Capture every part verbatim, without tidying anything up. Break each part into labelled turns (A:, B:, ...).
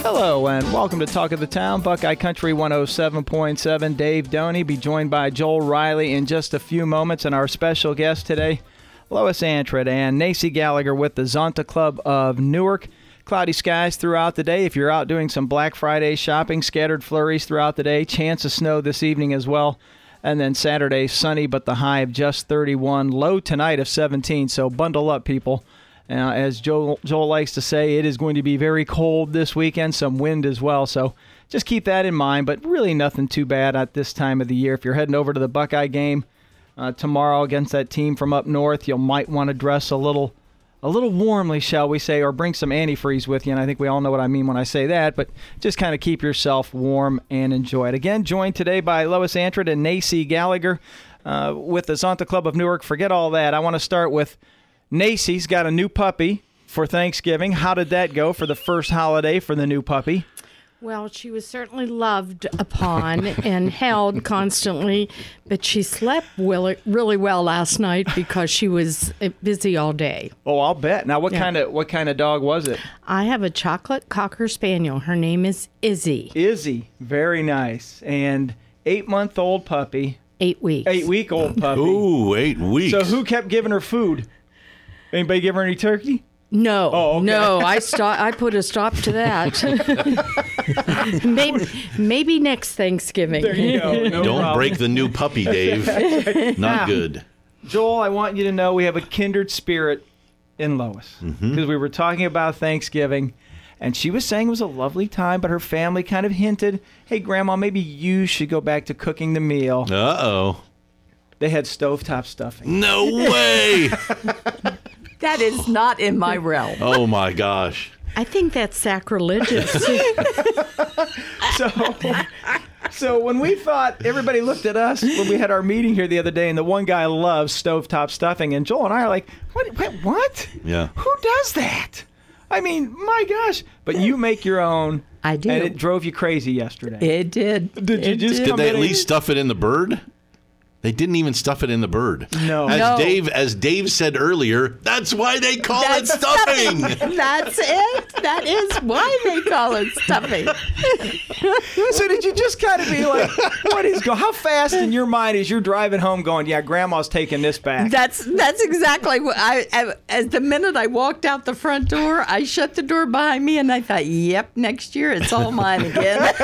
A: Hello and welcome to Talk of the Town, Buckeye Country one oh seven point seven. Dave Doney, be joined by Joel Riley in just a few moments, and our special guest today, Lois Antrid and Nacy Gallagher with the Zonta Club of Newark. Cloudy skies throughout the day. If you're out doing some Black Friday shopping, scattered flurries throughout the day, chance of snow this evening as well. And then Saturday, sunny, but the high of just thirty-one, low tonight of seventeen, so bundle up, people. Uh, as Joel, Joel likes to say, it is going to be very cold this weekend, some wind as well. So just keep that in mind, but really nothing too bad at this time of the year. If you're heading over to the Buckeye game uh, tomorrow against that team from up north, you might want to dress a little a little warmly, shall we say, or bring some antifreeze with you. And I think we all know what I mean when I say that, but just kind of keep yourself warm and enjoy it. Again, joined today by Lois Antrid and Nacy Gallagher uh, with the Zonta Club of Newark. Forget all that. I want to start with Nacy's got a new puppy for Thanksgiving. How did that go for the first holiday for the new puppy?
B: Well, she was certainly loved upon and held constantly, but she slept really, really well last night because she was busy all day.
A: Oh, I'll bet. Now, what
B: Yeah.
A: kind of what kind of dog was it?
B: I have a chocolate cocker spaniel. Her name is Izzy.
A: Izzy. Very nice. And eight-month-old puppy.
B: Eight weeks.
A: Eight-week-old puppy.
C: Ooh, eight weeks.
A: So who kept giving her food? Anybody give her any turkey?
B: No,
A: Oh, okay.
B: no, I stop. I put a stop to that. maybe, maybe next Thanksgiving.
A: There you go. No
C: Don't
A: problem.
C: break the new puppy, Dave. Not good.
A: Joel, I want you to know we have a kindred spirit in Lois. Because
C: Mm-hmm.
A: we were talking about Thanksgiving, and she was saying it was a lovely time, but her family kind of hinted, hey, Grandma, maybe you should go back to cooking the meal.
C: Uh-oh.
A: They had stovetop stuffing.
C: No way.
D: That is not in my realm.
C: Oh, my gosh.
B: I think that's sacrilegious.
A: So, so when we thought, everybody looked at us when we had our meeting here the other day, and the one guy loves stovetop stuffing, and Joel and I are like, what? What? what?
C: Yeah.
A: Who does that? I mean, my gosh. But you make your own.
D: I do.
A: And it drove you crazy yesterday.
D: It did.
A: Did you
D: It
A: just
D: did.
C: Did
A: come
C: they
A: in
C: at
A: and-
C: least stuff it in the bird? They didn't even stuff it in the bird.
A: No.
C: As
D: No.
C: Dave as Dave said earlier, that's why they call
D: That's
C: it stuffing.
D: That's it. That is why they call it stuffing.
A: So did you just kind of be like, what is going? How fast in your mind is you're driving home going, yeah, Grandma's taking this back?
D: That's that's exactly what I, I. As the minute I walked out the front door, I shut the door behind me, and I thought, "Yep, next year it's all mine again."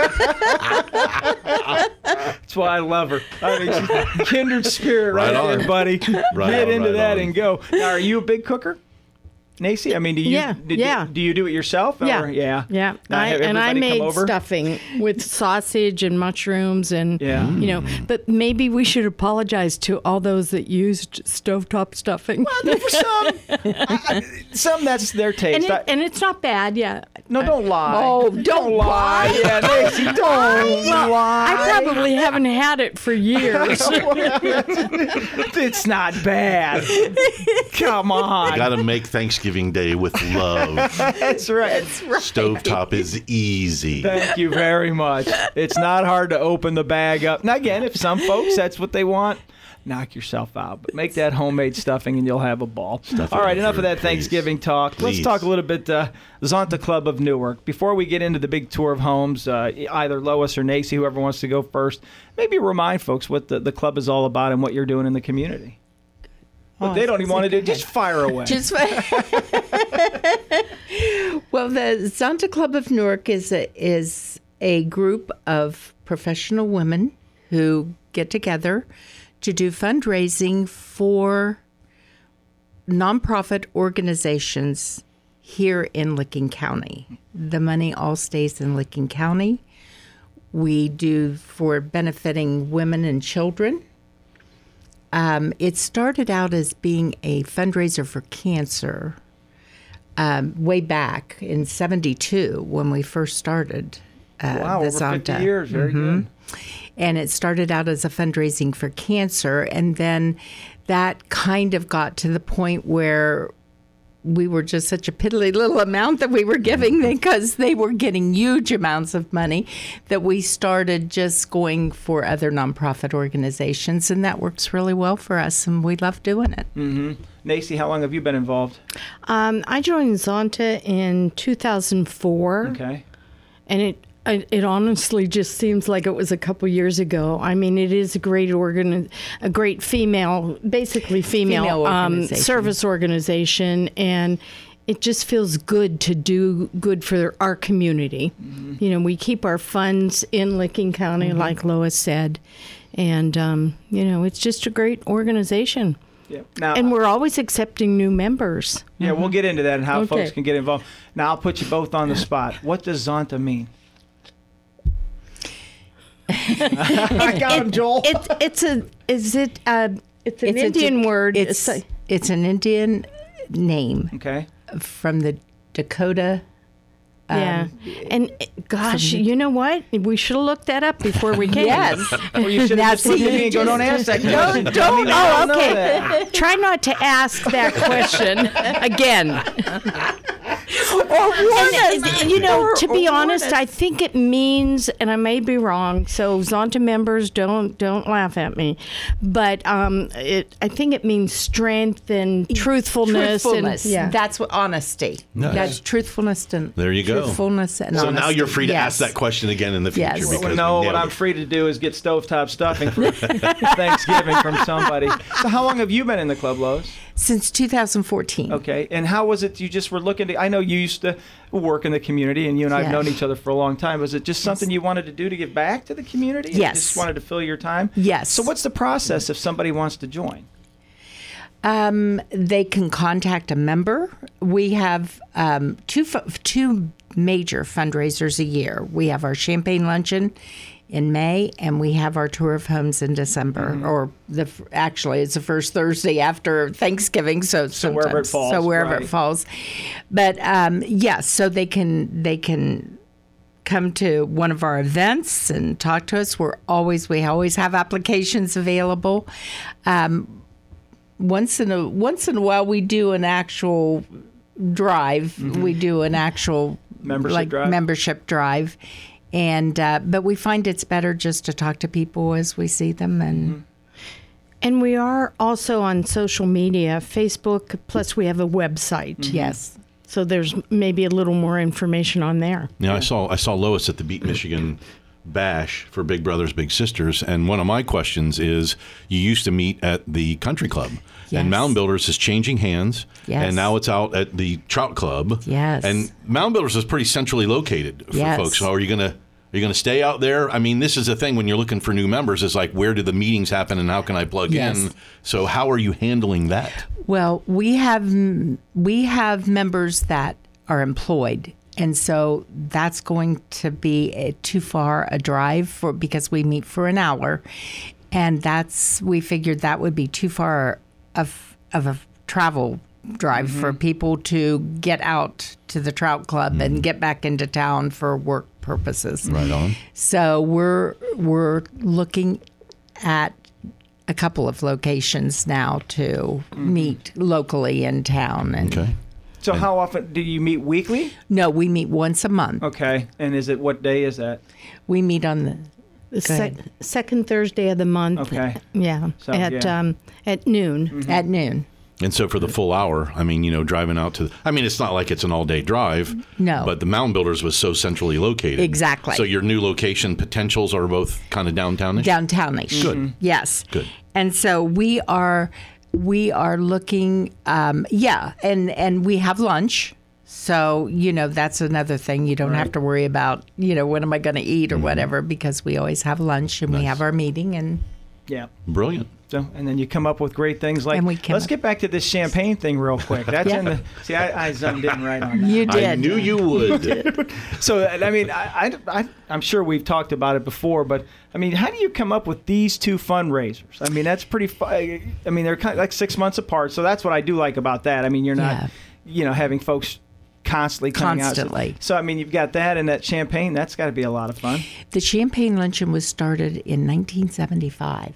A: That's why I love her. I mean, she's kindred spirit right,
C: Right on.
A: there, buddy.
C: Right
A: Get
C: on,
A: into
C: right
A: that
C: on.
A: and go. Now, are you a big cooker, Nacy? I mean, do you?
B: Yeah,
A: did-
B: yeah.
A: Do you do it yourself? Or,
B: Yeah,
A: yeah,
B: yeah.
A: Now,
B: I,
A: have
B: and I
A: everybody come
B: made
A: over?
B: stuffing with sausage and mushrooms, and
A: Yeah.
B: you know. But maybe we should apologize to all those that used stovetop stuffing.
A: For some, I- some that's their taste.
B: and, it,
A: I-
B: and it's not bad. Yeah.
A: no, don't lie.
D: Oh, don't
A: lie.
D: lie.
A: Yeah, Nacy, don't
B: Well,
A: lie.
B: I probably haven't had it for years.
A: It's not bad. Come on.
C: Got to make Thanksgiving Day with love.
A: That's right.
C: Stovetop is easy.
A: Thank you very much. It's not hard to open the bag up. Now, again, if some folks, that's what they want, knock yourself out. But make that homemade stuffing and you'll have a ball.
C: Stuff it
A: All right,
C: in
A: enough of
C: food,
A: that
C: please.
A: Thanksgiving talk. Let's
C: Please.
A: talk a little bit uh, Zonta Club of Newark. Before we get into the big tour of homes, uh, either Lois or Nacy, whoever wants to go first, maybe remind folks what the, the club is all about and what you're doing in the community. But
D: Oh,
A: they don't even want to do.
D: go
A: Just fire away.
D: Just well, the Zonta Club of Newark is a, is a group of professional women who get together to do fundraising for nonprofit organizations here in Licking County. The money all stays in Licking County. We do for benefiting women and children. Um, it started out as being a fundraiser for cancer um, way back in seventy-two when we first started. Uh,
A: wow,
D: the
A: over fifty
D: Zonta.
A: years. Very good.
D: And it started out as a fundraising for cancer. And then that kind of got to the point where we were just such a piddly little amount that we were giving because they were getting huge amounts of money that we started just going for other nonprofit organizations. And that works really well for us. And we love doing it.
A: Mm-hmm. Nacy, how long have you been involved?
B: Um, I joined Zonta in two thousand four.
A: Okay.
B: and it it it honestly just seems like it was a couple years ago. I mean, it is a great organ, a great female, basically female,
D: Female
B: um,
D: organization.
B: service organization, and it just feels good to do good for our community. Mm-hmm. You know, we keep our funds in Licking County, mm-hmm. like Lois said, and um, you know, it's just a great organization.
A: Yeah. Now,
B: and we're always accepting new members.
A: Yeah, mm-hmm. we'll get into that and how
B: Okay.
A: folks can get involved. Now, I'll put you both on the spot. What does Zonta mean? I got him, Joel.
B: It, it's a is it uh it's an
D: It's a
B: Indian
D: Dak-
B: word.
D: It's
B: a-
D: it's an Indian name
A: Okay.
D: from the Dakota.
B: yeah,
D: um,
B: and uh, gosh, you know what? We should have looked that up before we came.
D: Yes.
A: Well, you should
D: Now,
A: have just looked at
D: see,
A: me and go, don't ask that
D: No,
A: question.
D: don't.
A: Tell me I
B: Oh,
A: don't know
B: okay.
A: that.
B: Try not to ask that question again.
D: Or
B: And, uh, you know, to be
D: or
B: honest,
D: warn us.
B: I think it means, and I may be wrong. So Zonta members, don't don't laugh at me, but um, it I think it means strength and truthfulness.
D: truthfulness.
B: And, yeah.
D: That's what honesty.
C: Nice.
D: That's truthfulness and
C: There you go.
D: Truthfulness and
C: So
D: honesty.
C: now you're free to
D: Yes.
C: ask that question again in the future.
D: Yes.
C: Because
A: Well,
C: we
A: no, what
C: nailed
A: I'm
C: it.
A: free to do is get stovetop stuffing for Thanksgiving from somebody. So how long have you been in the club, Lois?
D: Since two thousand fourteen.
A: Okay, and how was it you just were looking to, I know you used to work in the community and you and I have
D: Yes.
A: known each other for a long time. Was it just something you wanted to do to give back to the community? You
D: Yes.
A: just wanted to fill your time?
D: Yes.
A: So what's the process if somebody wants to join?
D: Um, they can contact a member. We have um, two fu- two major fundraisers a year. We have our champagne luncheon in May, and we have our tour of homes in December.
A: Mm-hmm.
D: Or the f- actually, it's the first Thursday after Thanksgiving. So
A: So wherever it
D: sometimes-
A: falls,
D: So wherever
A: right.
D: it falls. But um, yes, so they can they can come to one of our events and talk to us. We're always we always have applications available. Um, once in a once in a while we do an actual drive. We do an actual
A: Membership
D: like
A: drive?
D: membership drive, and uh, but we find it's better just to talk to people as we see them and.
B: And we are also on social media, Facebook, plus we have a website.
D: Yes.
B: So there's maybe a little more information on there.
C: Yeah, I saw I saw Lois at the Beat Michigan Bash for Big Brothers Big Sisters, and one of my questions is: you used to meet at the country club,
D: Yes.
C: and Mound Builders is changing hands,
D: Yes.
C: and now it's out at the Trout Club.
D: Yes.
C: and Mound Builders is pretty centrally located for
D: Yes.
C: folks. So are you gonna are you gonna stay out there? I mean, this is the thing when you're looking for new members: is like, where do the meetings happen, and how can I plug
D: Yes.
C: in? So how are you handling that?
D: Well, we have we have members that are employed, and so that's going to be a, too far a drive for because we meet for an hour, and that's we figured that would be too far of of a travel drive for people to get out to the Trout Club and get back into town for work purposes.
C: Right on.
D: So we're we're looking at a couple of locations now to meet locally in town. And
C: Okay.
A: So how often do you meet weekly?
D: no, we meet once a month.
A: Okay, and is it what day is that?
D: We meet on the
B: The
D: Go
B: sec-
D: ahead.
B: second Thursday of the month.
A: Okay.
B: Yeah.
A: So,
B: at
A: yeah.
B: Um, at noon.
D: at noon.
C: And so for the full hour, I mean, you know, driving out to, I mean, it's not like it's an all day drive.
D: No.
C: But the Mound Builders was so centrally located.
D: Exactly.
C: So your new location potentials are both kind of downtownish?
D: Downtownish.
C: Good.
D: Yes.
C: Good.
D: And so we are we are looking um, yeah, and and we have lunch. So, you know, that's another thing. You don't have to worry about, you know, when am I going to eat or
C: Mm-hmm.
D: whatever, because we always have lunch and we have our meeting. And
A: Yeah.
C: Brilliant.
A: So, and then you come up with great things like,
D: And we come
A: let's
D: up-
A: get back to this champagne thing real quick. That's
D: Yeah.
A: in the, see, I, I zoomed in right on that.
D: you did.
C: I knew you would.
A: So, I mean, I, I, I, I'm sure we've talked about it before, but I mean, how do you come up with these two fundraisers? I mean, that's pretty, fu- I mean, they're kind of like six months apart. So that's what I do like about that. I mean, you're not,
D: Yeah.
A: you know, having folks constantly coming
D: Constantly.
A: out. So, so, I mean, you've got that and that champagne. That's got to be a lot of fun.
D: The Champagne Luncheon was started in nineteen seventy-five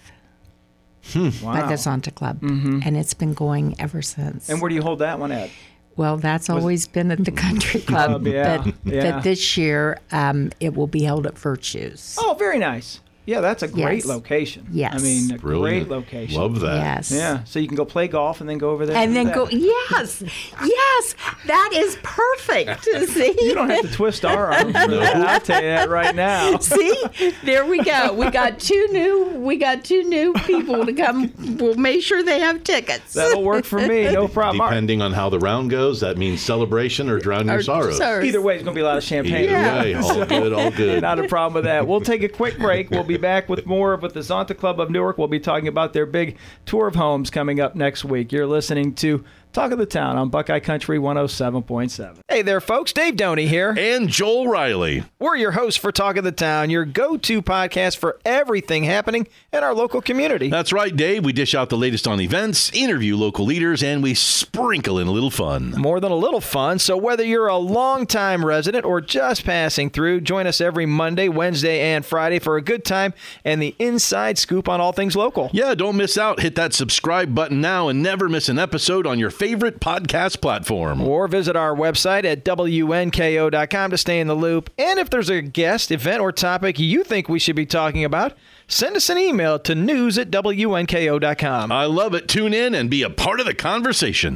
A: Wow.
D: by the Zonta Club, and it's been going ever since.
A: And where do you hold that one at?
D: Well, that's always been at the Country Club,
A: Club, yeah,
D: but,
A: yeah.
D: but this year um, it will be held at Virtues.
A: Oh, very nice. Yeah, that's a great
D: Yes.
A: location.
D: Yes.
A: I mean, a
C: Brilliant.
A: great location.
C: Love that.
D: Yes.
A: Yeah, so you can go play golf and then go over there.
D: And
A: do
D: then
A: that.
D: go, yes, yes, that is perfect. See?
A: You don't have to twist our arms for that. I'll tell you that right now.
D: See, there we go. We got two new. We got two new people to come. We'll make sure they have tickets.
A: That'll work for me. No problem. All right.
C: Depending on how the round goes, that means celebration or drown your
D: Or
C: sorrows.
D: sorrows.
A: Either way, it's going to be a lot of champagne.
C: Either way, all good, all good.
A: Not a problem with that. We'll take a quick break. We'll be back with more with the Zonta Club of Newark. We'll be talking about their big tour of homes coming up next week. You're listening to Talk of the Town on Buckeye Country one oh seven point seven. Hey there, folks. Dave Doney here.
C: And Joel Riley.
A: We're your hosts for Talk of the Town, your go-to podcast for everything happening in our local community.
C: That's right, Dave. We dish out the latest on events, interview local leaders, and we sprinkle in a little fun.
A: More than a little fun, so whether you're a longtime resident or just passing through, join us every Monday, Wednesday, and Friday for a good time and the inside scoop on all things local.
C: Yeah, don't miss out. Hit that subscribe button now and never miss an episode on your favorite podcast platform.
A: Or visit our website at W N K O dot com to stay in the loop. And if there's a guest, event, or topic you think we should be talking about, send us an email to news at W N K O dot com.
C: I love it. Tune in and be a part of the conversation.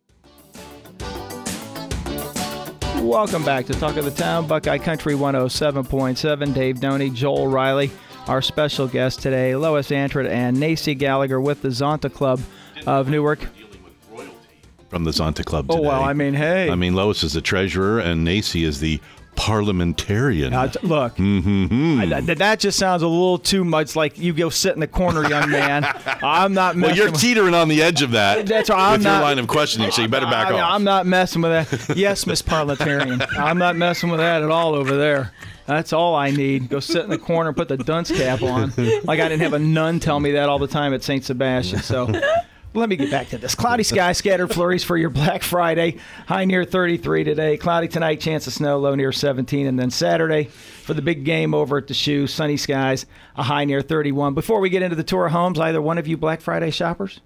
A: Welcome back to Talk of the Town, Buckeye Country one oh seven point seven. Dave Doney, Joel Riley, our special guest today, Lois Antrid and Nacy Gallagher with the Zonta Club of Newark.
C: From the Zonta Club
A: Oh,
C: today.
A: well, I mean, hey.
C: I mean, Lois is the treasurer and Nacy is the parliamentarian.
A: Uh, t- look, I, that, that just sounds a little too much like you go sit in the corner, young man. I'm not
C: well,
A: messing
C: you're
A: with
C: teetering on the edge of that
A: That's right, I'm
C: with your
A: not-
C: line of questioning, so you better back
A: I,
C: off.
A: I'm not messing with that. Yes, Miss Parliamentarian. I'm not messing with that at all over there. That's all I need. Go sit in the corner and put the dunce cap on. Like I didn't have a nun tell me that all the time at Saint Sebastian. So let me get back to this. Cloudy sky, scattered flurries for your Black Friday. High near thirty-three today. Cloudy tonight, chance of snow, low near seventeen. And then Saturday for the big game over at the Shoe, sunny skies, a high near thirty-one. Before we get into the tour of homes, either one of you Black Friday shoppers?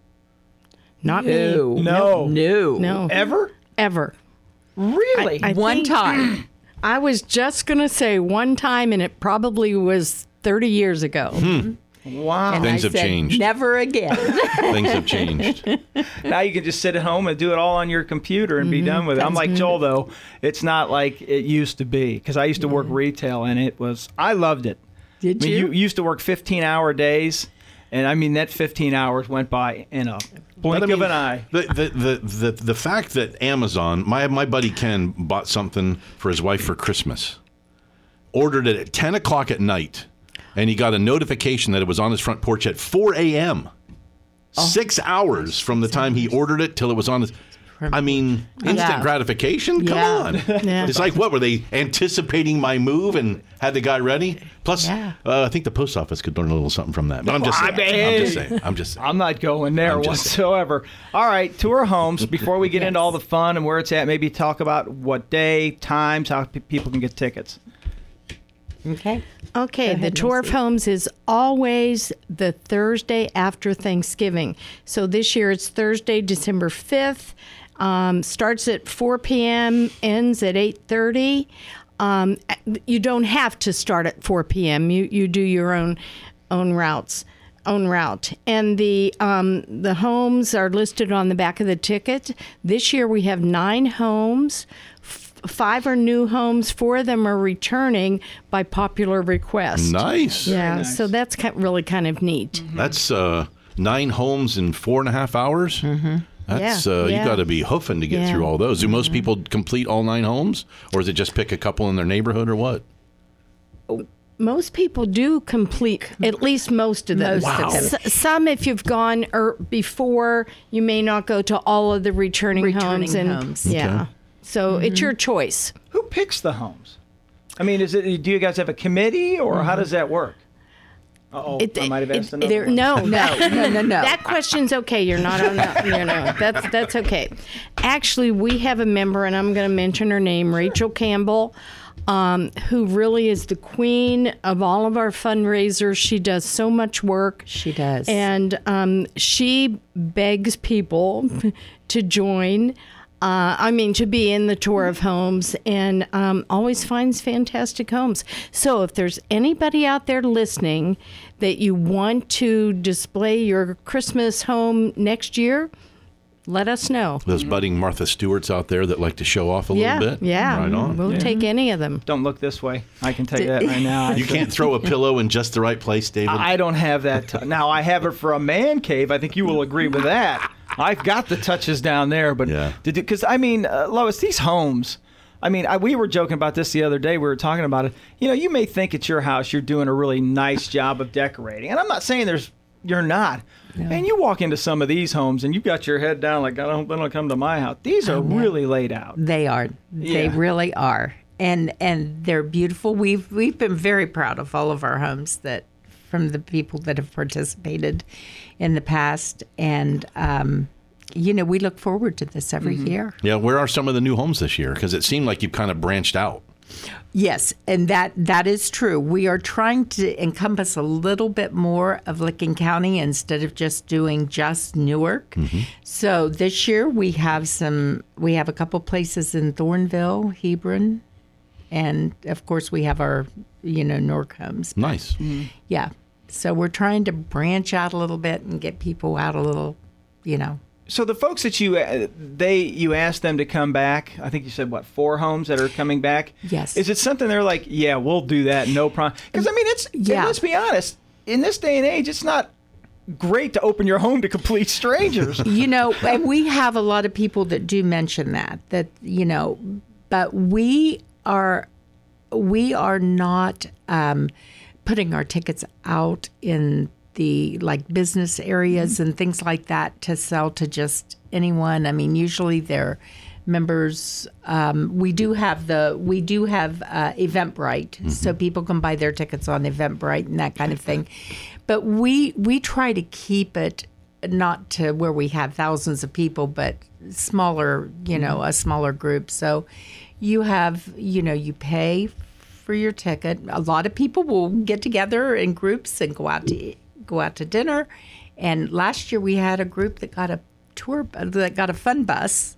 B: Not
D: No.
B: me.
A: No.
D: No.
B: No.
A: Ever?
B: Ever.
A: Really?
B: I
D: One
B: think-
D: time.
B: I was just going to say one time, and it probably was thirty years ago.
A: Wow.
D: And
C: Things
D: I
C: have
D: said,
C: changed.
D: Never again.
C: Things have changed.
A: Now you can just sit at home and do it all on your computer and be done with it. I'm like Joel, though. It's not like it used to be because I used to work retail and it was, I loved it.
D: Did
A: I mean,
D: you?
A: you used to work fifteen hour days, and I mean, that fifteen hours went by in a blink
C: But I mean,
A: of an eye.
C: The, the, the, the, the fact that Amazon, my, my buddy Ken bought something for his wife for Christmas, ordered it at ten o'clock at night, and he got a notification that it was on his front porch at four a.m. Six hours from the time he ordered it till it was on his... I mean, instant
D: Yeah.
C: gratification? Come
D: Yeah.
C: on.
B: Yeah.
C: It's like, what, were they anticipating my move and had the guy ready? Plus,
D: Yeah.
C: uh, I think the post office could learn a little something from that. But I'm just
A: Well,
C: saying.
A: I
C: I'm
A: mean-
C: just saying. I'm just saying.
A: I'm not going there
C: I'm just-
A: whatsoever. All right, tour homes. Before we get into all the fun and where it's at, maybe talk about what day, times, how pe- people can get tickets.
D: Okay.
B: Okay,
D: Go
B: the
D: ahead,
B: tour of
D: Nancy.
B: homes is always the Thursday after Thanksgiving. So this year it's Thursday, December fifth. Um, starts at four p.m., ends at eight thirty. Um, you don't have to start at four p.m. You you do your own own routes, own route, and the um, the homes are listed on the back of the ticket. This year we have nine homes. Five are new homes. Four of them are returning by popular request.
C: Nice.
B: Yeah,
A: nice.
B: so that's ki- really kind of neat.
C: That's uh, nine homes in four and a half hours. Mm-hmm. That's
B: Yeah,
C: uh,
B: yeah.
C: you got to be hoofing to get
B: Yeah.
C: through all those. Do most people complete all nine homes, or is it just pick a couple in their neighborhood, or what?
B: Most people do complete at least most of them.
D: Most of them.
B: S- some, if you've gone er, before, you may not go to all of the returning,
D: Returning
B: homes. And,
D: homes.
B: Yeah, so it's your choice.
A: Who picks the homes? I mean, is it? Do you guys have a committee, or how does that work? Uh-oh,
B: It-
A: I might have
B: it-
A: asked
B: it-
A: another
B: there-
A: one.
B: No,
D: No, no, no, no.
B: That question's okay. You're not on that. You know, that's that's okay. Actually, we have a member, and I'm going to mention her name, Rachel Campbell, um, who really is the queen of all of our fundraisers. She does so much work.
D: She does.
B: And um, she begs people to join. Uh, I mean, to be in the tour of homes, and um, always finds fantastic homes. So if there's anybody out there listening that you want to display your Christmas home next year, let us know.
C: Those budding Martha Stewarts out there that like to show off a
B: Yeah,
C: little bit.
B: yeah.
C: Right on.
B: We'll
A: Yeah.
B: take any of them.
A: Don't look this way. I can tell you that right now.
C: You can't throw a pillow in just the right place, David.
A: I don't have that. T- now, I have it for a man cave. I think you will agree with that. I've got the touches down there, but
C: Yeah.
A: because I mean, uh, Lois, these homes. I mean, I, we were joking about this the other day. We were talking about it. You know, you may think at your house you're doing a really nice job of decorating, and I'm not saying there's you're not. And you walk into some of these homes and you've got your head down like, I don't want to come to my house. These are really laid out.
D: They are. They
A: Yeah.
D: really are. And and they're beautiful. We've we've been very proud of all of our homes that from the people that have participated in the past. And um, you know, we look forward to this every year.
C: Yeah, where are some of the new homes this year? Because it seemed like you've kind of branched out.
D: Yes, and that that is true. We are trying to encompass a little bit more of Licking County instead of just doing just Newark. So this year we have some. We have a couple places in Thornville, Hebron, and of course we have our, you know, Newark homes.
C: Nice.
D: Yeah. So we're trying to branch out a little bit and get people out a little, you know.
A: So the folks that you uh, they you asked them to come back. I think you said what four homes that are coming back.
D: Yes.
A: Is it something they're like, yeah, we'll do that, no problem? Because I mean, it's
D: Yeah.
A: let's be honest. In this day and age, it's not great to open your home to complete strangers.
D: You know, and we have a lot of people that do mention that, that, you know, but we are, we are not um, putting our tickets out in the like business areas and things like that to sell to just anyone. I mean, usually they're members. Um, we do have the, we do have uh, Eventbrite, so people can buy their tickets on Eventbrite and that kind of thing. But we we try to keep it not to where we have thousands of people, but smaller, you know, a smaller group. So you have, you know, you pay for your ticket. A lot of people will get together in groups and go out to go out to dinner. And last year we had a group that got a tour, that got a fun bus.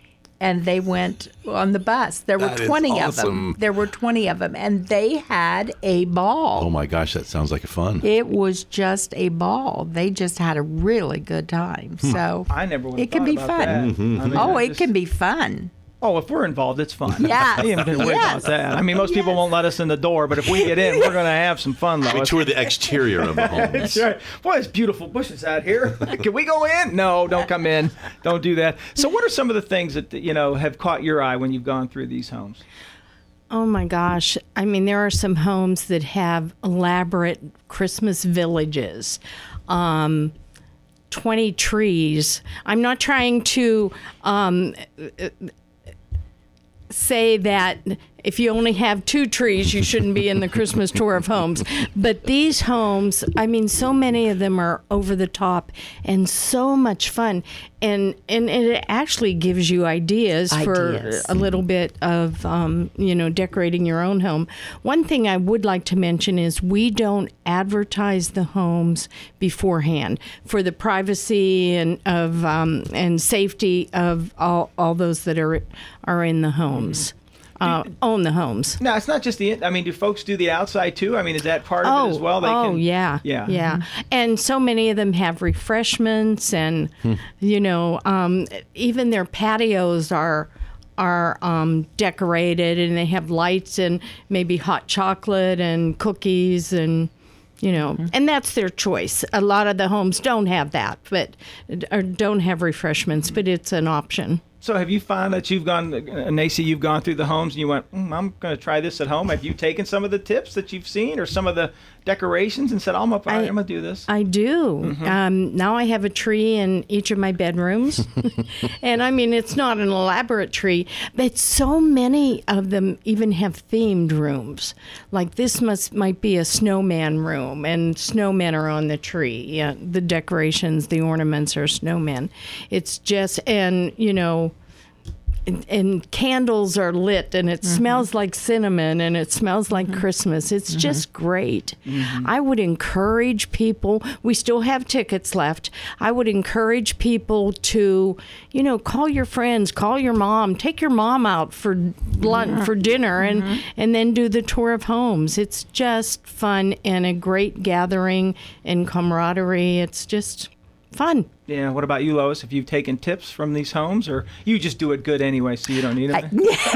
D: And they went on the bus. There were
C: That is
D: twenty of
C: awesome.
D: them. There were twenty of them, and they had a ball.
C: Oh my gosh, that sounds like a fun.
D: It was just a ball. They just had a really good time. So
A: I never would have
D: it can
A: thought
D: be
A: about
D: fun.
A: that. I mean,
D: Oh,
A: I
D: it
A: just-
D: can be fun.
A: Oh, if we're involved, it's fun.
D: Yes.
A: I ain't gonna worry
D: Yes.
A: about that. I mean, most people
D: Yes.
A: won't let us in the door, but if we get in, we're going to have some fun,
C: We
A: Lois.
C: tour the exterior of the homes.
A: That's right. Boy, it's beautiful bushes out here. Can we go in? No, don't come in. Don't do that. So what are some of the things that, you know, have caught your eye when you've gone through these homes?
B: Oh my gosh. I mean, there are some homes that have elaborate Christmas villages. Um, twenty trees. I'm not trying to um, say that if you only have two trees, you shouldn't be in the Christmas tour of homes. But these homes, I mean, so many of them are over the top and so much fun. And and it actually gives you ideas,
D: Ideas.
B: for a little bit of, um, you know, decorating your own home. One thing I would like to mention is we don't advertise the homes beforehand for the privacy and of um, and safety of all, all those that are are in the homes. Uh, own the homes.
A: No, it's not just the. I mean, do folks do the outside too? I mean, is that part of
B: Oh,
A: it as well? They
B: oh
A: can,
B: yeah,
A: yeah,
B: yeah. And so many of them have refreshments, and you know, um, even their patios are are um, decorated, and they have lights and maybe hot chocolate and cookies and. You know, and that's their choice. A lot of the homes don't have that, but or don't have refreshments, but it's an option.
A: So have you found that you've gone, uh, Nacy, you've gone through the homes and you went, mm, I'm going to try this at home. Have you taken some of the tips that you've seen or some of the decorations and said, I'm going
B: I-
A: to do this?
B: I do. Um, now I have a tree in each of my bedrooms. And I mean, it's not an elaborate tree, but so many of them even have themed rooms. Like this must might be a snowman room, and snowmen are on the tree. Yeah, the decorations, the ornaments are snowmen. It's just, and you know, and, and candles are lit, and it mm-hmm. smells like cinnamon, and it smells like mm-hmm. Christmas. It's mm-hmm. just great. Mm-hmm. I would encourage people, we still have tickets left. I would encourage people to, you know, call your friends, call your mom, take your mom out for lunch, mm-hmm. for dinner, and, mm-hmm. and then do the tour of homes. It's just fun and a great gathering and camaraderie. It's just fun.
A: Yeah. What about you, Lois? Have you taken tips from these homes, or you just do it good anyway, so you don't need them?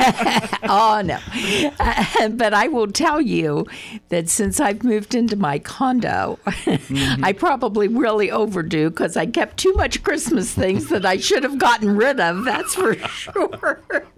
D: Oh, no. Uh, but I will tell you that since I've moved into my condo, mm-hmm. I probably really overdo because I kept too much Christmas things that I should have gotten rid of. That's for sure.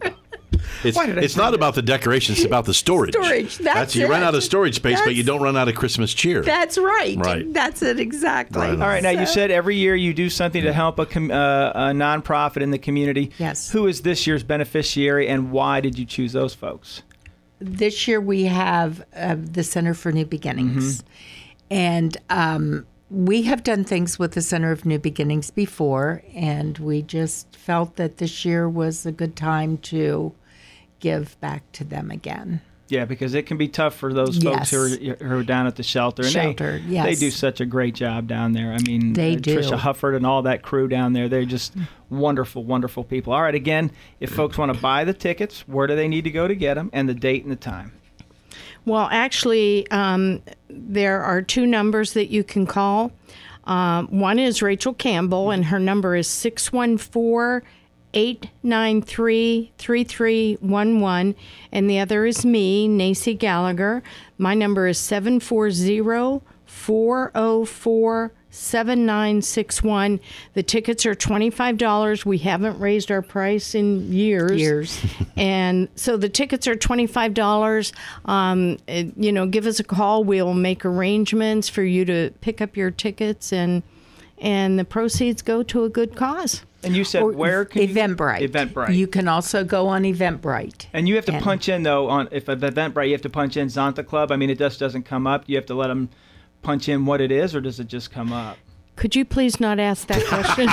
C: It's, it's not about the decorations, it's about the storage.
D: Storage, that's, that's
C: You
D: it.
C: run out of storage space,
D: that's,
C: but you don't run out of Christmas cheer.
D: That's right.
C: Right.
D: That's it, exactly.
C: Right.
A: All right, now
D: so,
A: you said every year you do something to help a, com- uh, a nonprofit in the community.
D: Yes.
A: Who is this year's beneficiary, and why did you choose those folks?
D: This year we have uh, the Center for New Beginnings. Mm-hmm. And um, we have done things with the Center of New Beginnings before, and we just felt that this year was a good time to give back to them again.
A: Yeah, because it can be tough for those folks
D: yes.
A: who, are, who are down at the shelter. And
D: shelter,
A: they,
D: yes.
A: They do such a great job down there. I mean,
D: they
A: uh,
D: do.
A: Tricia Hufford and all that crew down there, they're just wonderful, wonderful people. All right, again, if folks want to buy the tickets, where do they need to go to get them, and the date and the time?
B: Well, actually, um, there are two numbers that you can call. Um, one is Rachel Campbell, and her number is six one four, eight nine three, three three one one, and the other is me, Nacy Gallagher. My number is seven four zero, four zero four, seven nine six one. The tickets are twenty-five dollars. We haven't raised our price in years.
D: Years.
B: And so the tickets are twenty-five dollars. Um, it, you know, give us a call. We'll make arrangements for you to pick up your tickets, and and the proceeds go to a good cause.
A: And you said
D: Or
A: where can
D: Eventbrite.
A: you... Eventbrite.
D: You can also go on Eventbrite.
A: And you have to
D: and,
A: punch in, though, on if at Eventbrite, you have to punch in Zonta Club. I mean, it just doesn't come up. You have to let them punch in what it is, or does it just come up?
B: Could you please not ask that question?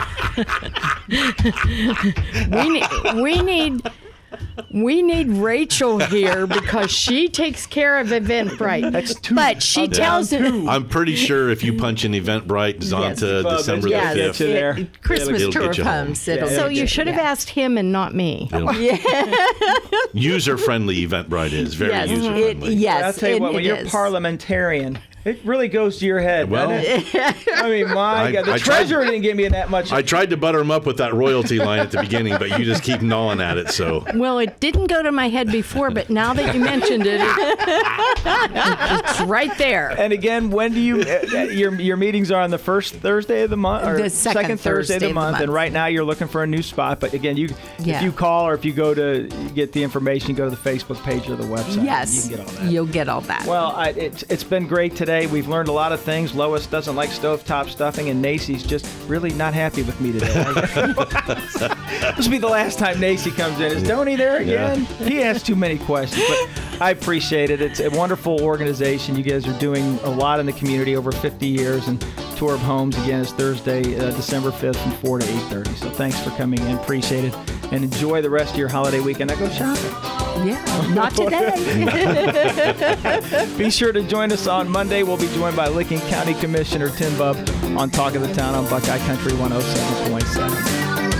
B: we need... We need We need Rachel here because she takes care of Eventbrite.
A: That's two.
B: But she
A: I'm
B: tells it.
C: I'm pretty sure if you punch in Eventbrite, Zonta,
A: Yes.
C: December
A: Yes.
C: the
A: Yes.
C: fifth,
A: You there.
D: It, Christmas
C: It'll
D: tour
C: get
D: of
C: you home.
D: homes. It'll
A: Yeah,
B: So
D: get
B: you should have
D: yeah.
B: asked him and not me.
C: user-friendly Eventbrite is very
D: Yes,
C: user-friendly.
D: it, yes,
A: I'll tell you
D: it-
A: what, when
D: it
A: you're
D: is.
A: parliamentarian, it really goes to your head,
C: Well,
A: doesn't it? I mean, my
C: I-
A: God, the
C: I tried-
A: treasurer didn't give me that much.
C: I tried to butter him up with that royalty line at the beginning, but you just keep gnawing at it. So
B: Well, it didn't go to my head before, but now that you mentioned it, it it's right there.
A: And again, when do you uh, your your meetings are on the first Thursday of the month, or
D: The second
A: Thursday, of the
D: Thursday of the
A: month? And
D: month.
A: right now, you're looking for a new spot. But again, you
D: Yeah.
A: if you call or if you go to get the information, go to the Facebook page or the website.
D: Yes,
A: you can get all that.
D: you'll get all that.
A: Well, I, it's it's been great today. We've learned a lot of things. Lois doesn't like stovetop stuffing, and Nacy's just really not happy with me today. This will be the last time Nacy comes in. Is Donnie there again?
C: Yeah.
A: He asks too many questions, but I appreciate it. It's a wonderful organization. You guys are doing a lot in the community, over fifty years, and Tour of Homes again is Thursday, uh, December fifth from four to eight thirty. So thanks for coming in. Appreciate it. And enjoy the rest of your holiday weekend. Now go shopping.
D: yeah, not today.
A: Be sure to join us on Monday. We'll be joined by Licking County Commissioner Tim Bubb on Talk of the Town on Buckeye Country one oh seven point seven.